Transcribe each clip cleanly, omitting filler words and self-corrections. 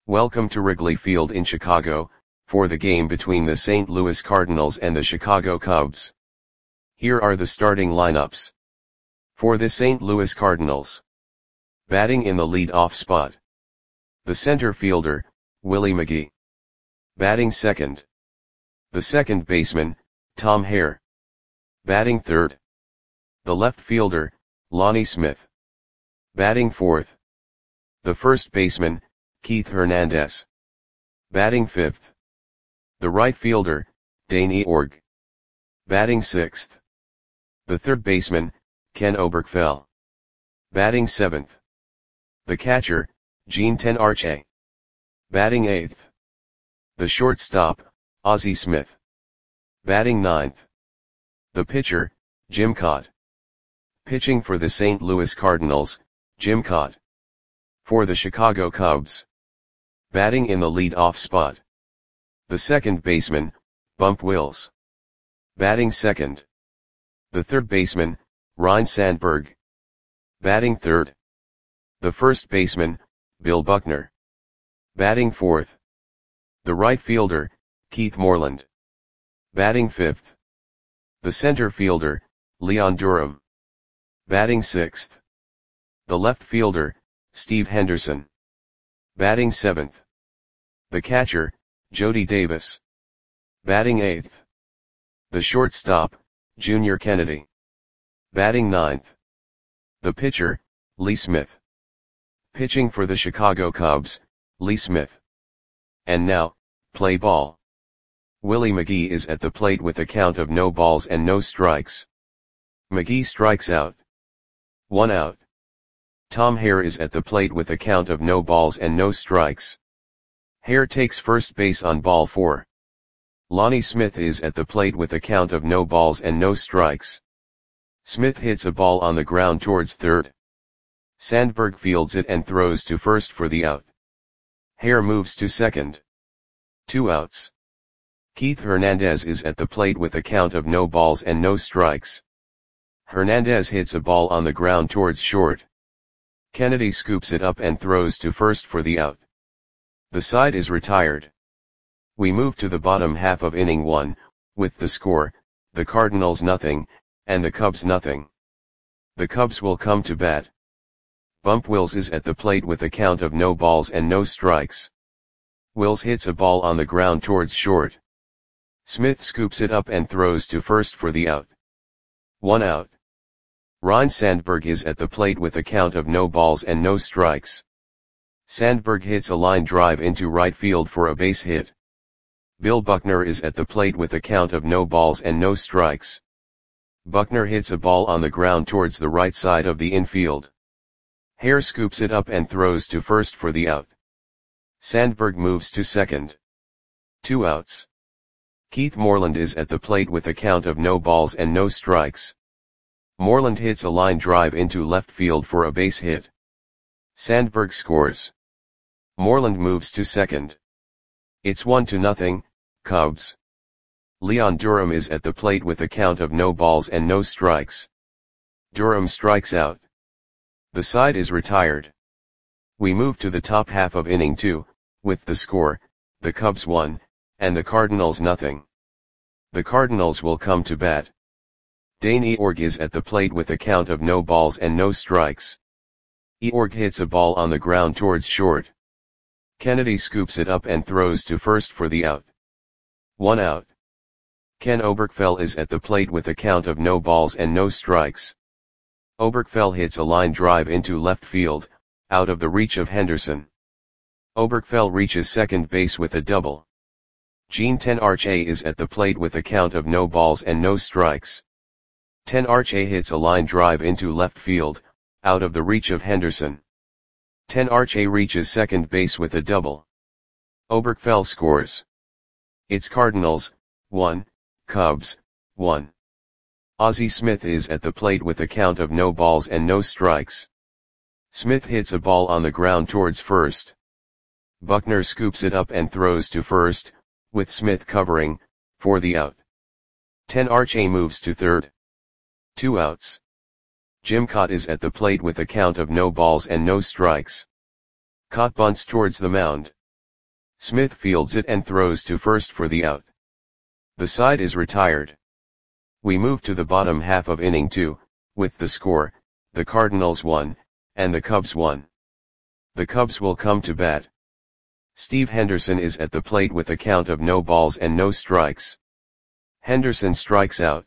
Welcome to Wrigley Field in Chicago, for the game between the St. Louis Cardinals and the Chicago Cubs. Here are the starting lineups. For the St. Louis Cardinals. Batting in the lead-off spot. The center fielder, Willie McGee. Batting second. The second baseman, Tom Hare. Batting third. The left fielder, Lonnie Smith. Batting fourth. The first baseman, Keith Hernandez. Batting fifth. The right fielder, Dane Eorg. Batting sixth. The third baseman, Ken Oberkfell. Batting seventh. The catcher, Gene Tenarche. Batting eighth. The shortstop, Ozzie Smith. Batting ninth. The pitcher, Jim Kaat. Pitching for the St. Louis Cardinals, Jim Kaat. For the Chicago Cubs. Batting in the lead-off spot. The second baseman, Bump Wills. Batting second. The third baseman, Ryne Sandberg. Batting third. The first baseman, Bill Buckner. Batting fourth. The right fielder, Keith Moreland. Batting fifth. The center fielder, Leon Durham. Batting sixth. The left fielder, Steve Henderson. Batting seventh. The catcher, Jody Davis. Batting eighth. The shortstop, Junior Kennedy. Batting ninth. The pitcher, Lee Smith. Pitching for the Chicago Cubs, Lee Smith. And now, play ball. Willie McGee is at the plate with a count of no balls and no strikes. McGee strikes out. 1 out. Tom Hare is at the plate with a count of no balls and no strikes. Hare takes first base on ball 4. Lonnie Smith is at the plate with a count of no balls and no strikes. Smith hits a ball on the ground towards third. Sandberg fields it and throws to first for the out. Hare moves to second. 2 outs. Keith Hernandez is at the plate with a count of no balls and no strikes. Hernandez hits a ball on the ground towards short. Kennedy scoops it up and throws to first for the out. The side is retired. We move to the bottom half of inning 1, with the score, the Cardinals nothing, and the Cubs nothing. The Cubs will come to bat. Bump Wills is at the plate with a count of no balls and no strikes. Wills hits a ball on the ground towards short. Smith scoops it up and throws to first for the out. 1 out. Ryne Sandberg is at the plate with a count of no balls and no strikes. Sandberg hits a line drive into right field for a base hit. Bill Buckner is at the plate with a count of no balls and no strikes. Buckner hits a ball on the ground towards the right side of the infield. Hare scoops it up and throws to first for the out. Sandberg moves to second. 2 outs. Keith Moreland is at the plate with a count of no balls and no strikes. Moreland hits a line drive into left field for a base hit. Sandberg scores. Moreland moves to second. It's 1-0, Cubs. Leon Durham is at the plate with a count of no balls and no strikes. Durham strikes out. The side is retired. We move to the top half of inning 2, with the score, the Cubs 1, and the Cardinals nothing. The Cardinals will come to bat. Dane Eorg is at the plate with a count of no balls and no strikes. Eorg hits a ball on the ground towards short. Kennedy scoops it up and throws to first for the out. 1 out. Ken Oberkfell is at the plate with a count of no balls and no strikes. Oberkfell hits a line drive into left field, out of the reach of Henderson. Oberkfell reaches second base with a double. Gene Tenarche is at the plate with a count of no balls and no strikes. Tenarche hits a line drive into left field, out of the reach of Henderson. Tenarche reaches second base with a double. Oberkfell scores. It's Cardinals, 1, Cubs, 1. Ozzie Smith is at the plate with a count of no balls and no strikes. Smith hits a ball on the ground towards first. Buckner scoops it up and throws to first, with Smith covering, for the out. Tenarche moves to third. 2 outs. Jim Kaat is at the plate with a count of no balls and no strikes. Kaat bunts towards the mound. Smith fields it and throws to first for the out. The side is retired. We move to the bottom half of inning 2, with the score, the Cardinals 1, and the Cubs 1. The Cubs will come to bat. Steve Henderson is at the plate with a count of no balls and no strikes. Henderson strikes out.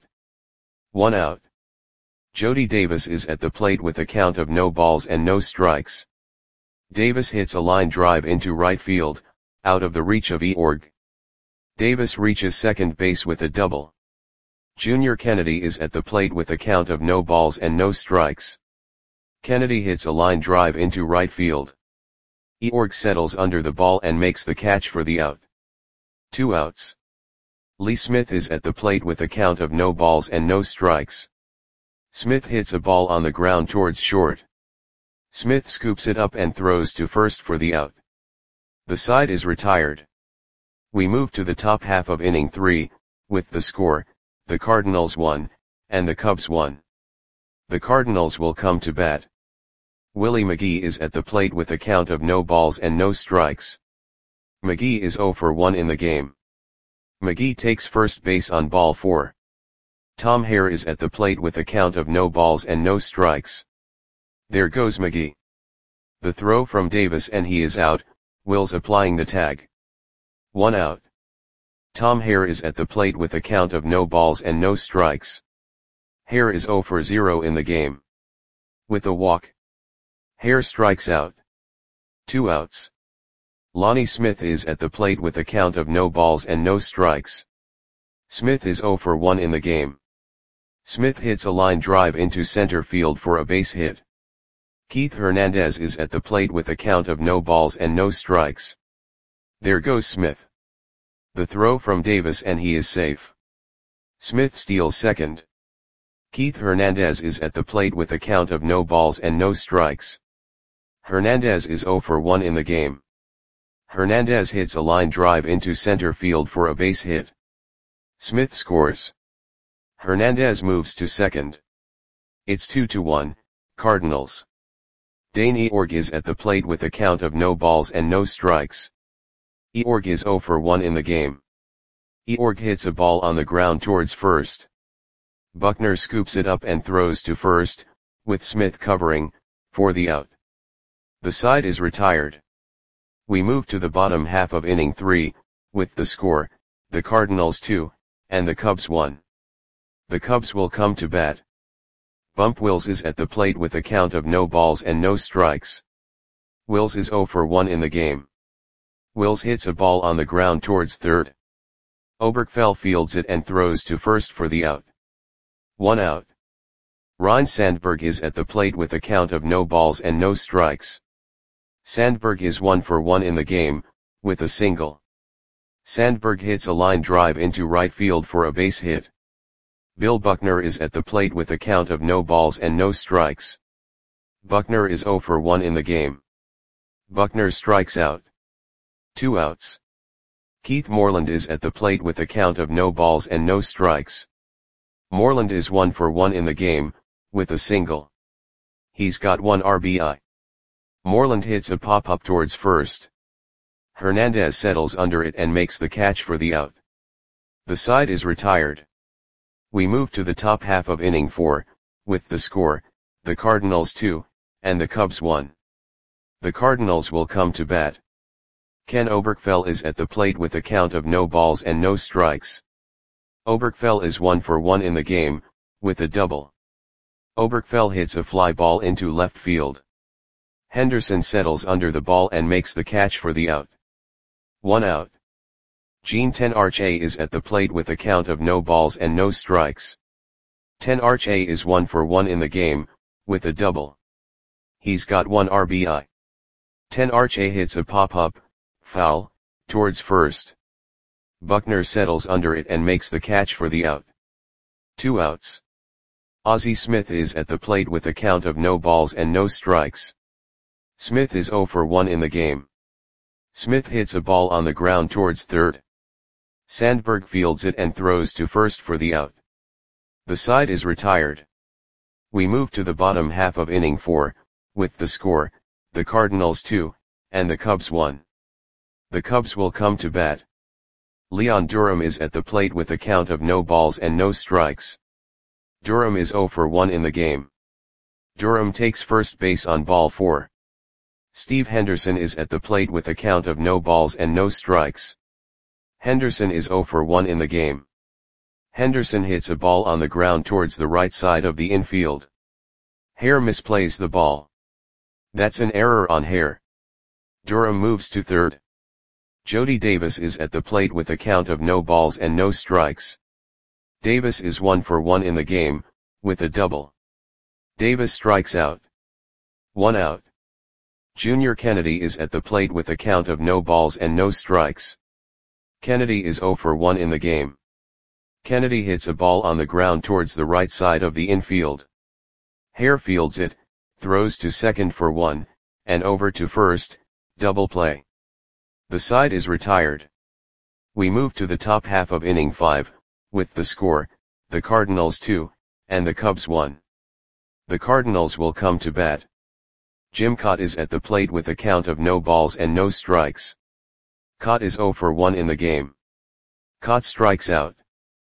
1 out. Jody Davis is at the plate with a count of no balls and no strikes. Davis hits a line drive into right field, out of the reach of Eorg. Davis reaches second base with a double. Junior Kennedy is at the plate with a count of no balls and no strikes. Kennedy hits a line drive into right field. Eorg settles under the ball and makes the catch for the out. 2 outs. Lee Smith is at the plate with a count of no balls and no strikes. Smith hits a ball on the ground towards short. Smith scoops it up and throws to first for the out. The side is retired. We move to the top half of inning 3, with the score, the Cardinals 1, and the Cubs 1. The Cardinals will come to bat. Willie McGee is at the plate with a count of no balls and no strikes. McGee is 0 for 1 in the game. McGee takes first base on ball 4. Tom Hare is at the plate with a count of no balls and no strikes. There goes McGee. The throw from Davis and he is out, Wills applying the tag. 1 out. Tom Hare is at the plate with a count of no balls and no strikes. Hare is 0 for 0 in the game. With a walk. Hare strikes out. 2 outs. Lonnie Smith is at the plate with a count of no balls and no strikes. Smith is 0 for 1 in the game. Smith hits a line drive into center field for a base hit. Keith Hernandez is at the plate with a count of no balls and no strikes. There goes Smith. The throw from Davis and he is safe. Smith steals second. Keith Hernandez is at the plate with a count of no balls and no strikes. Hernandez is 0 for 1 in the game. Hernandez hits a line drive into center field for a base hit. Smith scores. Hernandez moves to second. It's 2-1, Cardinals. Dane Eorg is at the plate with a count of no balls and no strikes. Eorg is 0 for 1 in the game. Eorg hits a ball on the ground towards first. Buckner scoops it up and throws to first, with Smith covering, for the out. The side is retired. We move to the bottom half of inning 3, with the score, the Cardinals 2, and the Cubs 1. The Cubs will come to bat. Bump Wills is at the plate with a count of no balls and no strikes. Wills is 0 for 1 in the game. Wills hits a ball on the ground towards third. Oberkfell fields it and throws to first for the out. 1 out. Ryne Sandberg is at the plate with a count of no balls and no strikes. Sandberg is 1 for 1 in the game, with a single. Sandberg hits a line drive into right field for a base hit. Bill Buckner is at the plate with a count of no balls and no strikes. Buckner is 0 for 1 in the game. Buckner strikes out. 2 outs. Keith Moreland is at the plate with a count of no balls and no strikes. Moreland is 1 for 1 in the game, with a single. He's got 1 RBI. Moreland hits a pop-up towards first. Hernandez settles under it and makes the catch for the out. The side is retired. We move to the top half of inning 4, with the score, the Cardinals 2, and the Cubs 1. The Cardinals will come to bat. Ken Oberkfell is at the plate with a count of no balls and no strikes. Oberkfell is 1 for 1 in the game, with a double. Oberkfell hits a fly ball into left field. Henderson settles under the ball and makes the catch for the out. 1 out. Gene Tenarche is at the plate with a count of no balls and no strikes. Tenarche is 1 for 1 in the game, with a double. He's got 1 RBI. Tenarche hits a pop-up, foul, towards first. Buckner settles under it and makes the catch for the out. 2 outs. Ozzie Smith is at the plate with a count of no balls and no strikes. Smith is 0 for 1 in the game. Smith hits a ball on the ground towards third. Sandberg fields it and throws to first for the out. The side is retired. We move to the bottom half of inning 4, with the score, the Cardinals 2, and the Cubs 1. The Cubs will come to bat. Leon Durham is at the plate with a count of no balls and no strikes. Durham is 0 for 1 in the game. Durham takes first base on ball 4. Steve Henderson is at the plate with a count of no balls and no strikes. Henderson is 0 for 1 in the game. Henderson hits a ball on the ground towards the right side of the infield. Hare misplays the ball. That's an error on Hare. Durham moves to third. Jody Davis is at the plate with a count of no balls and no strikes. Davis is 1 for 1 in the game, with a double. Davis strikes out. 1 out. Junior Kennedy is at the plate with a count of no balls and no strikes. Kennedy is 0 for 1 in the game. Kennedy hits a ball on the ground towards the right side of the infield. Hare fields it, throws to second for 1, and over to first, double play. The side is retired. We move to the top half of inning 5, with the score, the Cardinals 2, and the Cubs 1. The Cardinals will come to bat. Jim Kaat is at the plate with a count of no balls and no strikes. Kaat is 0 for 1 in the game. Kaat strikes out.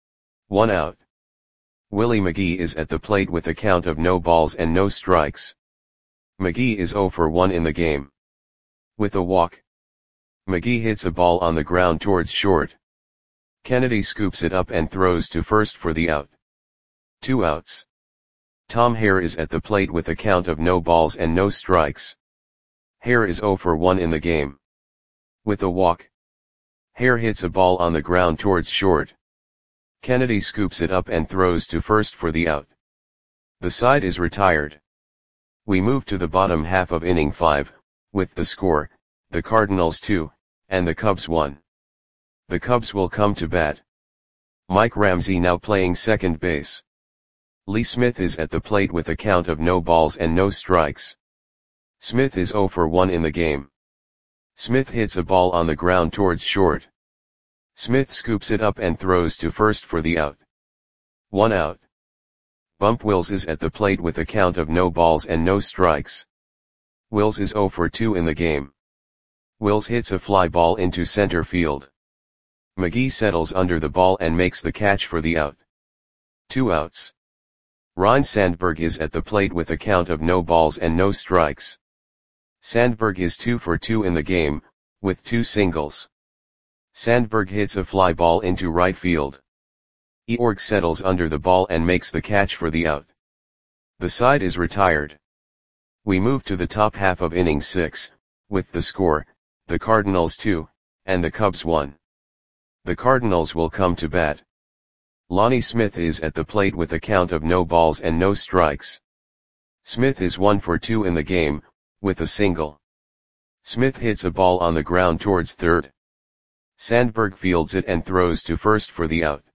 1 out. Willie McGee is at the plate with a count of no balls and no strikes. McGee is 0 for 1 in the game. With a walk. McGee hits a ball on the ground towards short. Kennedy scoops it up and throws to first for the out. 2 outs. Tom Hare is at the plate with a count of no balls and no strikes. Hare is 0 for 1 in the game. With a walk. Hare hits a ball on the ground towards short. Kennedy scoops it up and throws to first for the out. The side is retired. We move to the bottom half of inning 5, with the score, the Cardinals 2, and the Cubs 1. The Cubs will come to bat. Mike Ramsey now playing second base. Lee Smith is at the plate with a count of no balls and no strikes. Smith is 0 for 1 in the game. Smith hits a ball on the ground towards short. Smith scoops it up and throws to first for the out. 1 out. Bump Wills is at the plate with a count of no balls and no strikes. Wills is 0 for 2 in the game. Wills hits a fly ball into center field. McGee settles under the ball and makes the catch for the out. 2 outs. Ryne Sandberg is at the plate with a count of no balls and no strikes. Sandberg is 2 for 2 in the game, with 2 singles. Sandberg hits a fly ball into right field. Eorg settles under the ball and makes the catch for the out. The side is retired. We move to the top half of inning 6, with the score, the Cardinals 2, and the Cubs 1. The Cardinals will come to bat. Lonnie Smith is at the plate with a count of no balls and no strikes. Smith is 1 for 2 in the game, with a single. Smith hits a ball on the ground towards third. Sandberg fields it and throws to first for the out.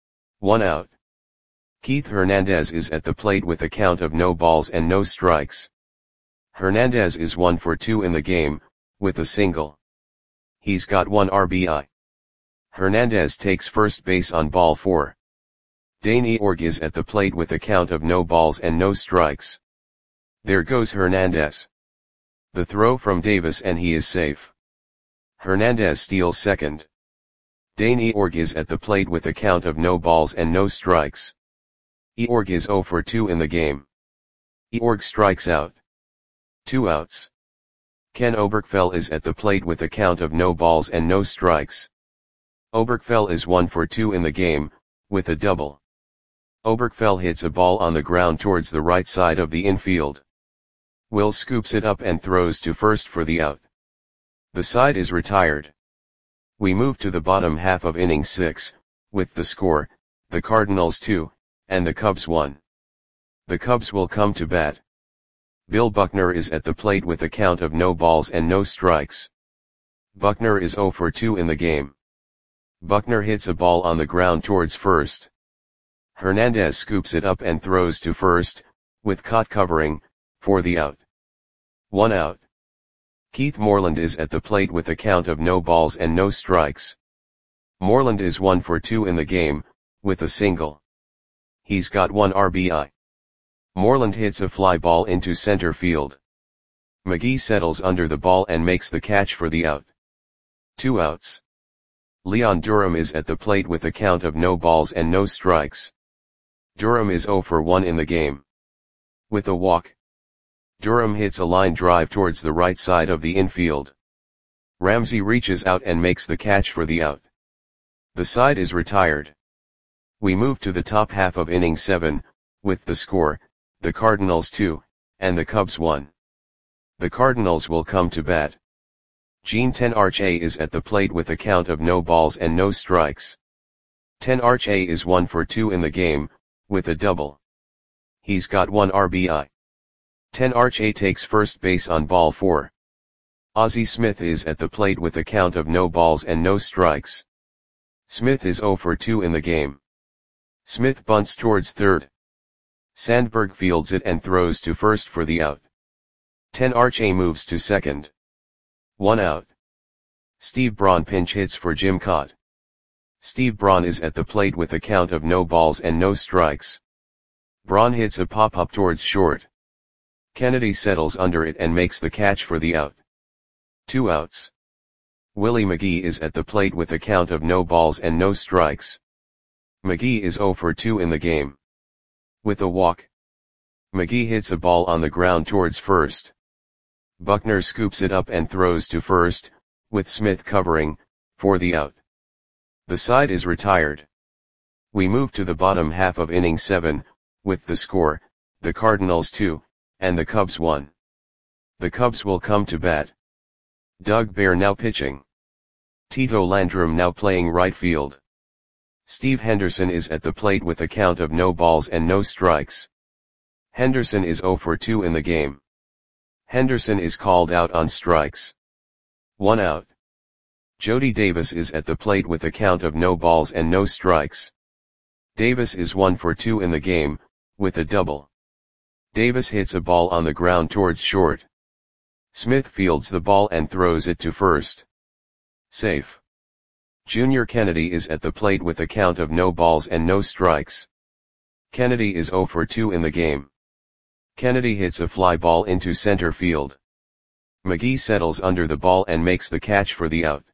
1 out. Keith Hernandez is at the plate with a count of no balls and no strikes. Hernandez is 1 for 2 in the game, with a single. He's got 1 RBI. Hernandez takes first base on ball 4. Dane Eorg is at the plate with a count of no balls and no strikes. There goes Hernandez. The throw from Davis and he is safe. Hernandez steals second. Dane Eorg is at the plate with a count of no balls and no strikes. Eorg is 0 for 2 in the game. Eorg strikes out. 2 outs. Ken Oberkfell is at the plate with a count of no balls and no strikes. Oberkfell is 1 for 2 in the game, with a double. Oberkfell hits a ball on the ground towards the right side of the infield. Will scoops it up and throws to first for the out. The side is retired. We move to the bottom half of inning 6, with the score, the Cardinals 2, and the Cubs 1. The Cubs will come to bat. Bill Buckner is at the plate with a count of no balls and no strikes. Buckner is 0 for 2 in the game. Buckner hits a ball on the ground towards first. Hernandez scoops it up and throws to first, with Kaat covering, for the out. 1 out. Keith Moreland is at the plate with a count of no balls and no strikes. Moreland is 1 for 2 in the game, with a single. He's got 1 RBI. Moreland hits a fly ball into center field. McGee settles under the ball and makes the catch for the out. 2 outs. Leon Durham is at the plate with a count of no balls and no strikes. Durham is 0 for 1 in the game. With a walk, Durham hits a line drive towards the right side of the infield. Ramsey reaches out and makes the catch for the out. The side is retired. We move to the top half of inning 7, with the score, the Cardinals 2, and the Cubs 1. The Cardinals will come to bat. Gene Tenarche is at the plate with a count of no balls and no strikes. Tenarche is 1 for 2 in the game, with a double. He's got 1 RBI. Tenarche takes first base on ball 4. Ozzie Smith is at the plate with a count of no balls and no strikes. Smith is 0 for 2 in the game. Smith bunts towards third. Sandberg fields it and throws to first for the out. Tenarche moves to second. 1 out. Steve Braun pinch hits for Jim Kaat. Steve Braun is at the plate with a count of no balls and no strikes. Braun hits a pop-up towards short. Kennedy settles under it and makes the catch for the out. 2 outs. Willie McGee is at the plate with a count of no balls and no strikes. McGee is 0 for 2 in the game. With a walk, McGee hits a ball on the ground towards first. Buckner scoops it up and throws to first, with Smith covering, for the out. The side is retired. We move to the bottom half of inning 7, with the score, the Cardinals 2, and the Cubs 1. The Cubs will come to bat. Doug Bear now pitching. Tito Landrum now playing right field. Steve Henderson is at the plate with a count of no balls and no strikes. Henderson is 0 for 2 in the game. Henderson is called out on strikes. 1 out. Jody Davis is at the plate with a count of no balls and no strikes. Davis is 1 for 2 in the game, with a double. Davis hits a ball on the ground towards short. Smith fields the ball and throws it to first. Safe. Junior Kennedy is at the plate with a count of no balls and no strikes. Kennedy is 0 for 2 in the game. Kennedy hits a fly ball into center field. McGee settles under the ball and makes the catch for the out.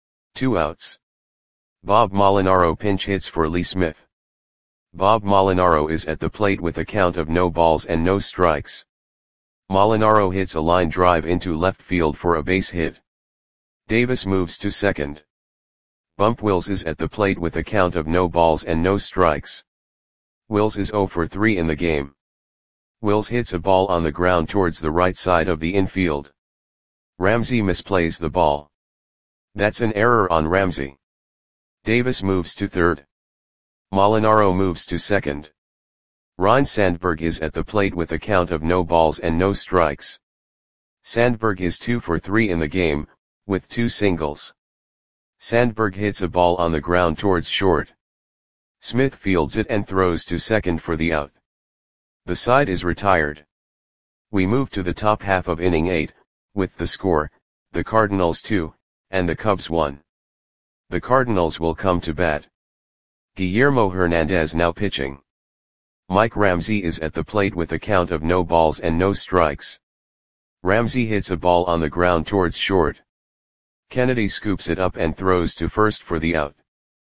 2 outs. Bob Molinaro pinch hits for Lee Smith. Bob Molinaro is at the plate with a count of no balls and no strikes. Molinaro hits a line drive into left field for a base hit. Davis moves to second. Bump Wills is at the plate with a count of no balls and no strikes. Wills is 0 for 3 in the game. Wills hits a ball on the ground towards the right side of the infield. Ramsey misplays the ball. That's an error on Ramsey. Davis moves to third. Molinaro moves to second. Ryne Sandberg is at the plate with a count of no balls and no strikes. Sandberg is 2 for 3 in the game, with 2 singles. Sandberg hits a ball on the ground towards short. Smith fields it and throws to second for the out. The side is retired. We move to the top half of inning 8, with the score, the Cardinals 2, and the Cubs 1. The Cardinals will come to bat. Guillermo Hernandez now pitching. Mike Ramsey is at the plate with a count of no balls and no strikes. Ramsey hits a ball on the ground towards short. Kennedy scoops it up and throws to first for the out.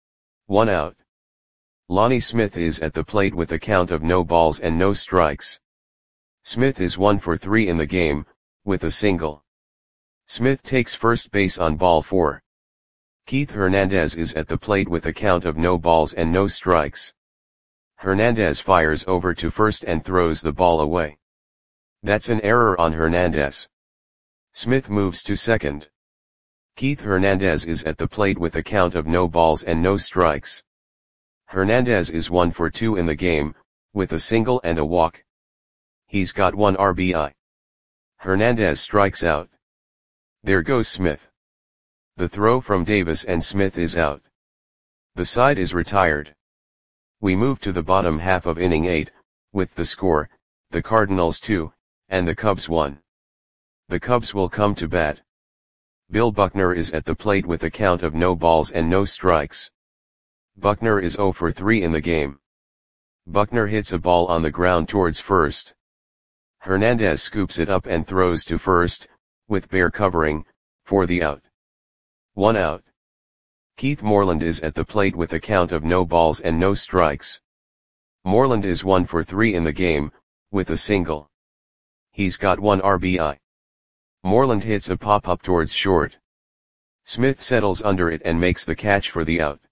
1 out. Lonnie Smith is at the plate with a count of no balls and no strikes. Smith is 1 for 3 in the game, with a single. Smith takes first base on ball 4. Keith Hernandez is at the plate with a count of no balls and no strikes. Hernandez fires over to first and throws the ball away. That's an error on Hernandez. Smith moves to second. Keith Hernandez is at the plate with a count of no balls and no strikes. Hernandez is 1 for 2 in the game, with a single and a walk. He's got 1 RBI. Hernandez strikes out. There goes Smith. The throw from Davis and Smith is out. The side is retired. We move to the bottom half of inning 8, with the score, the Cardinals 2, and the Cubs 1. The Cubs will come to bat. Bill Buckner is at the plate with a count of no balls and no strikes. Buckner is 0 for 3 in the game. Buckner hits a ball on the ground towards first. Hernandez scoops it up and throws to first, with Bear covering, for the out. 1 out. Keith Moreland is at the plate with a count of no balls and no strikes. Moreland is 1 for 3 in the game, with a single. He's got 1 RBI. Moreland hits a pop-up towards short. Smith settles under it and makes the catch for the out.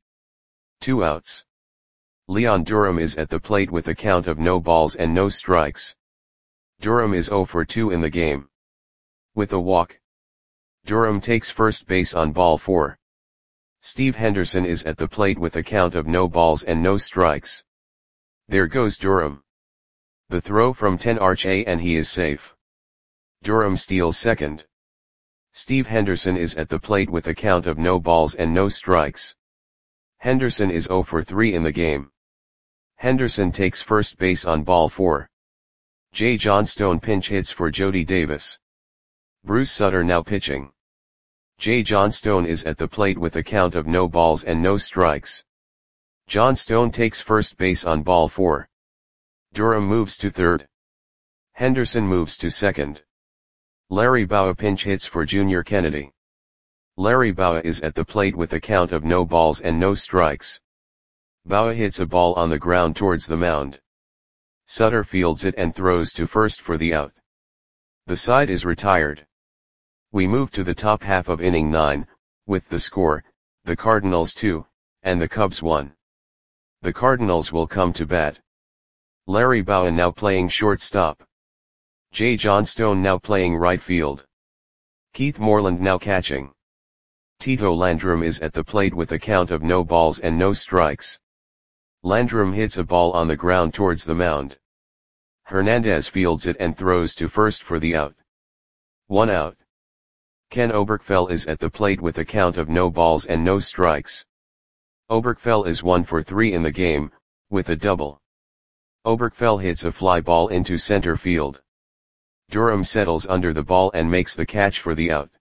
2 outs. Leon Durham is at the plate with a count of no balls and no strikes. Durham is 0 for 2 in the game. With a walk. Durham takes first base on ball 4. Steve Henderson is at the plate with a count of no balls and no strikes. There goes Durham. The throw from 10 RHA and he is safe. Durham steals second. Steve Henderson is at the plate with a count of no balls and no strikes. Henderson is 0 for 3 in the game. Henderson takes first base on ball 4. Jay Johnstone pinch hits for Jody Davis. Bruce Sutter now pitching. Jay Johnstone is at the plate with a count of no balls and no strikes. Johnstone takes first base on ball 4. Durham moves to third. Henderson moves to second. Larry Bowa pinch hits for Junior Kennedy. Larry Bowa is at the plate with a count of no balls and no strikes. Bowa hits a ball on the ground towards the mound. Sutter fields it and throws to first for the out. The side is retired. We move to the top half of inning 9, with the score, the Cardinals 2, and the Cubs 1. The Cardinals will come to bat. Larry Bowa now playing shortstop. Jay Johnstone now playing right field. Keith Moreland now catching. Tito Landrum is at the plate with a count of no balls and no strikes. Landrum hits a ball on the ground towards the mound. Hernandez fields it and throws to first for the out. 1 out. Ken Oberkfell is at the plate with a count of no balls and no strikes. Oberkfell is 1 for 3 in the game, with a double. Oberkfell hits a fly ball into center field. Durham settles under the ball and makes the catch for the out.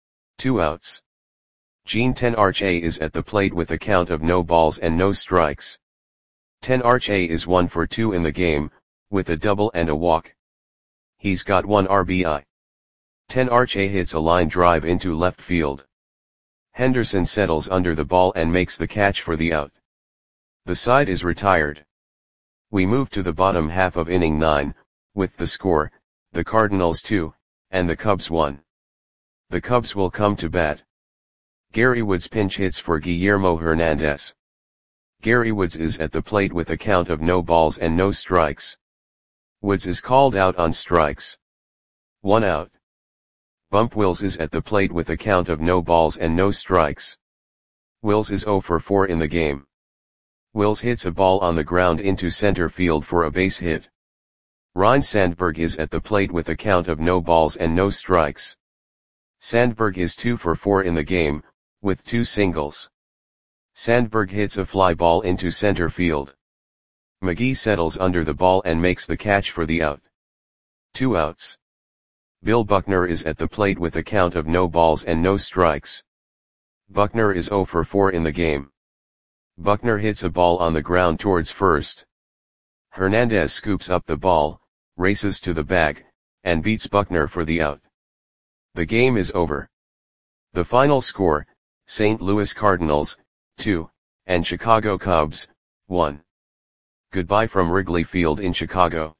2 outs. Gene 10 RHA is at the plate with a count of no balls and no strikes. 10 RHA is 1 for 2 in the game, with a double and a walk. He's got 1 RBI. 10 RHA hits a line drive into left field. Henderson settles under the ball and makes the catch for the out. The side is retired. We move to the bottom half of inning 9, with the score, the Cardinals 2, and the Cubs 1. The Cubs will come to bat. Gary Woods pinch hits for Guillermo Hernandez. Gary Woods is at the plate with a count of no balls and no strikes. Woods is called out on strikes. 1 out. Bump Wills is at the plate with a count of no balls and no strikes. Wills is 0 for 4 in the game. Wills hits a ball on the ground into center field for a base hit. Ryne Sandberg is at the plate with a count of no balls and no strikes. Sandberg is 2 for 4 in the game, with 2 singles. Sandberg hits a fly ball into center field. McGee settles under the ball and makes the catch for the out. 2 outs. Bill Buckner is at the plate with a count of no balls and no strikes. Buckner is 0 for 4 in the game. Buckner hits a ball on the ground towards first. Hernandez scoops up the ball, races to the bag, and beats Buckner for the out. The game is over. The final score, St. Louis Cardinals, 2, and Chicago Cubs, 1. Goodbye from Wrigley Field in Chicago.